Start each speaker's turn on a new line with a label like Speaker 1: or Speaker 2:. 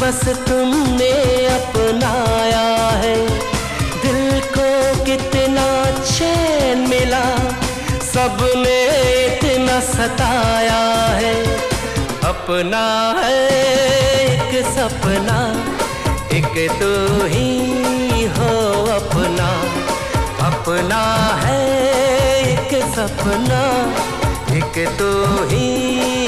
Speaker 1: बस तुमने अपनाया है। दिल को कितना चैन मिला, सबने इतना सताया है। अपना है एक सपना, एक तू ही हो अपना। अपना है एक सपना, एक तू ही